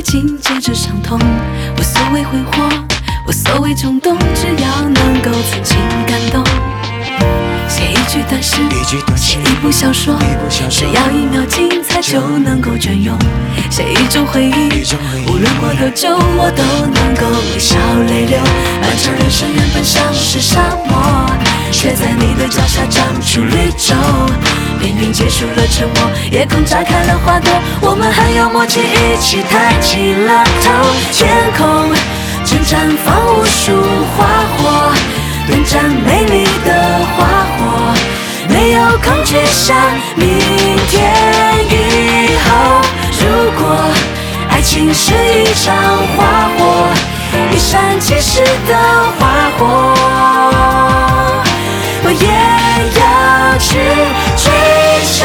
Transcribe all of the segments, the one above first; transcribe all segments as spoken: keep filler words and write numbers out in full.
情接着伤痛。我所谓挥霍，我所谓冲动，只要能够曾经感动。写一句短诗，写一部小说，只要一秒精彩就能够隽永。写一种回忆，无论过多久，我都能够微笑泪流。漫长人生原本像是沙漠，却在你的脚下长出绿洲。命运结束了沉默，夜空炸开了花朵，我们很有默契，一起抬起了头。天空正绽放无数花火，短暂美丽的花火，没有恐惧，像明天以后。如果爱情是一场花火，一闪即逝的花火，我也要去追求。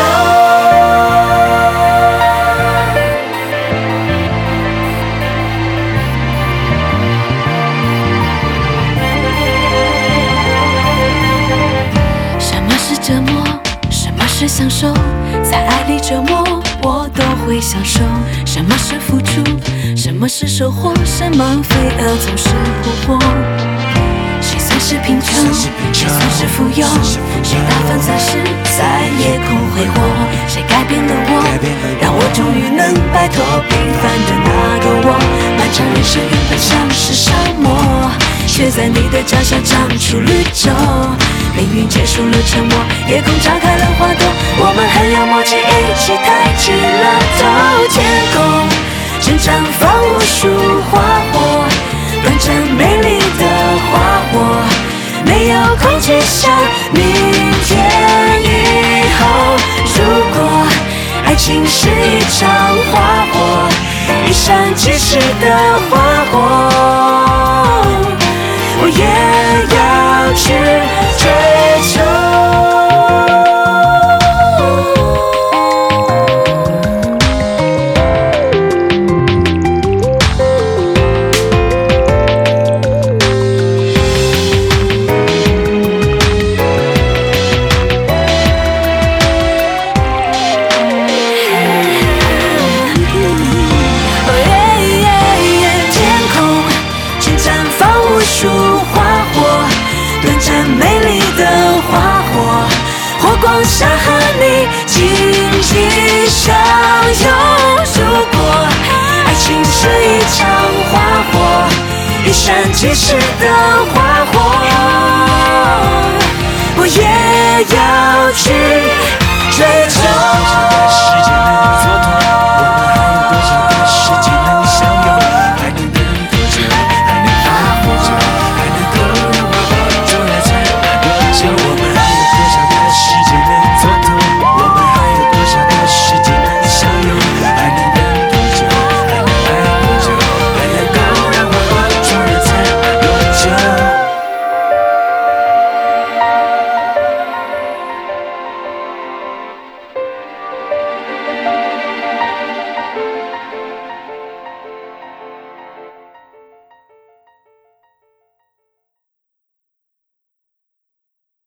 什么是折磨？什么是享受？在爱里折磨，我都会享受。什么是付出？什么是收获？什么飞蛾总是扑火？谁算是贫穷？谁算是富有？谁打翻残事在夜空挥霍？谁改变了我，让我终于能摆脱平凡的那个我？漫长人生原本像是沙漠，却在你的脚下长出绿洲。命运结束了沉默，夜空炸开了花朵，我们很有默契，一起抬起了头。天空正绽放无数花火，短暂美丽的花火，没有恐惧，像明天以后。如果爱情是一场花火，一闪即逝的花火，我也要去追求。想和你紧紧相拥。如果爱情是一场花火，一闪即逝的花火，我也要去